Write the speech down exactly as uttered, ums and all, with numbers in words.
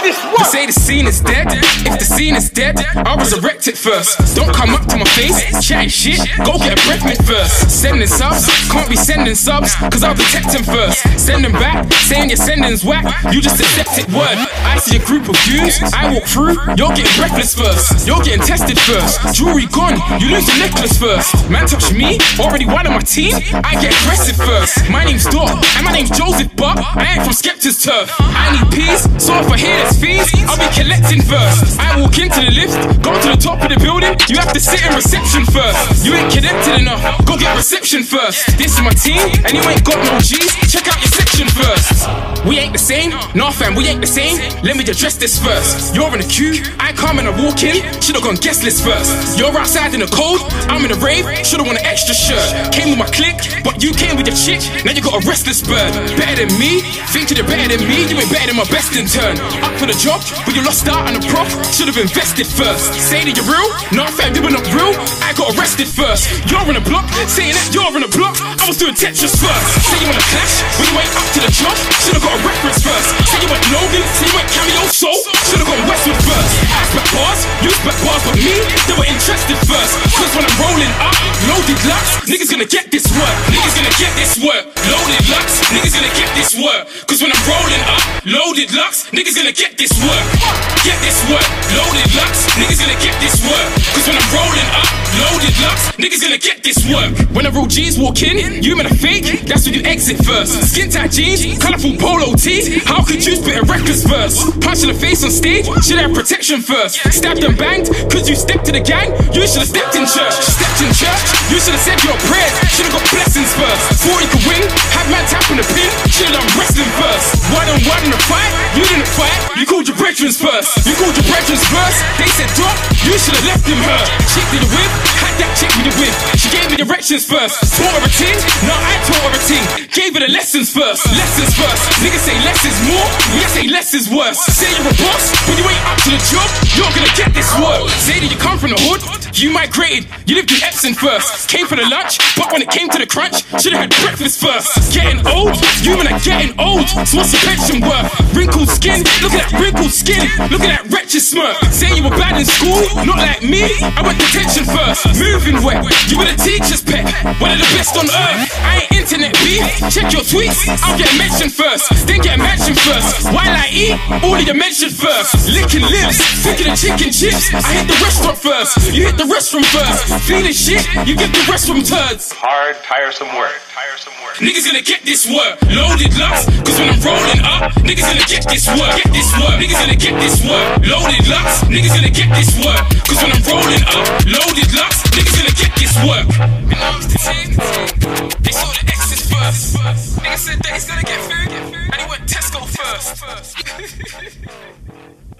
this work. They say the scene is dead. If the scene is dead, I'll resurrect it first. Don't come up to my face, chatting shit. Go get a breath mint first. Sending subs, can't be sending subs, cause I'll protect them first. Send them back, saying your sending's whack. You just accept it, word. I see a group of views, I walk through, you're getting breathless first. You're getting tested first. Jewelry gone, you lose your necklace first. Man touch me, already one of my team, I get aggressive first. My name's Dot, and my name's Joseph, but I ain't from Skepta's turf. I need peas, so if I hear there's fees, I'll be collecting first. I walk into the lift, go to the top of the building, you have to sit in reception first. You ain't connected enough, go get reception first. This is my team, and you ain't got no G's, check out your section first. We ain't the same, nah fam, we ain't the same. Let me address this first. You're in a queue, I come and I walk in, should've gone guest list first. You're outside in the cold, I'm in a rave, should've worn an extra shirt. Came with my clique, but you came with your chick, now you got a restless bird. Better than me, thinking you're better than me, you ain't better than my best in turn. Up for the job, but you lost out on the prof, should've invested first. Say that you're real, nah fam, you were not real, I got arrested first. You're in a block, saying that you're in a block, I was doing Tetris first. Say you wanna clash, when you ain't up to the job, should've got a reference first. Say you went Logan, say you went Cameo Soul, should've gone Westwood first. I spec bars, you spec bars, but me, they were interested first. Cause when I'm rolling up, loaded lux, niggas gonna get this work. Niggas gonna get this work, loaded lux, niggas gonna get this work. Cause when I'm rolling up, loaded lux, niggas gonna get this work. Get this work, loaded lux, niggas gonna get this work. Cause when I'm rolling up, loaded lux, niggas gonna get this work. When the real G's walk in, you man a fake, that's when you exit first. Skin tight jeans, colourful polo tee, how could you spit a reckless verse? Punch in the face on stage, should have protection first. Stabbed and banged, cause you stepped to the gang, you should've stepped in church. Stepped in church, you should've said your prayers, should've got blessings first. Thought you could win, had man tapping the pin, should've done wrestling first. One on one in the fight, you didn't fight, you called your brethren first. You called your brethren first, they said drop, you should've left him hurt. Chick did the whip, had that chick with the whip, she gave me directions first. Taught her a ting, no I taught her a ting, gave her the lessons first. Lessons first, niggas say less is more, we say less is worse. Say you're a boss, when you ain't up to the job, you're gonna get this work. Say that you come from the hood, you migrated, you lived in Epsom first. Came for the lunch, but when it came to the crunch, should've had breakfast first. Getting old, you men are getting old, so what's the pension worth? Wrinkled skin, look at that wrinkled skin, look at that wretched smirk. Saying you were bad in school, not like me, I went detention first. Moving wet, you were the teacher's pet, one of the best on earth. I ain't internet beef, check your tweets, I'll get mentioned first, then get mentioned first. While I eat, all of you mentioned first. Licking lips, thinking of chicken chips, I hit the restaurant first, you hit the restroom first. Feeling shit, you give the rest from turds. Hard, tiresome work. Tiresome work. Niggas gonna get this work, loaded lux, cause when I'm rolling up, niggas gonna get this work, get this work, niggas gonna get this work, loaded lux, niggas gonna get this work, cause when I'm rolling up, loaded lux, niggas gonna get this work. You know it's the team, they saw the X's first, niggas said that he's gonna get food, and he went Tesco first.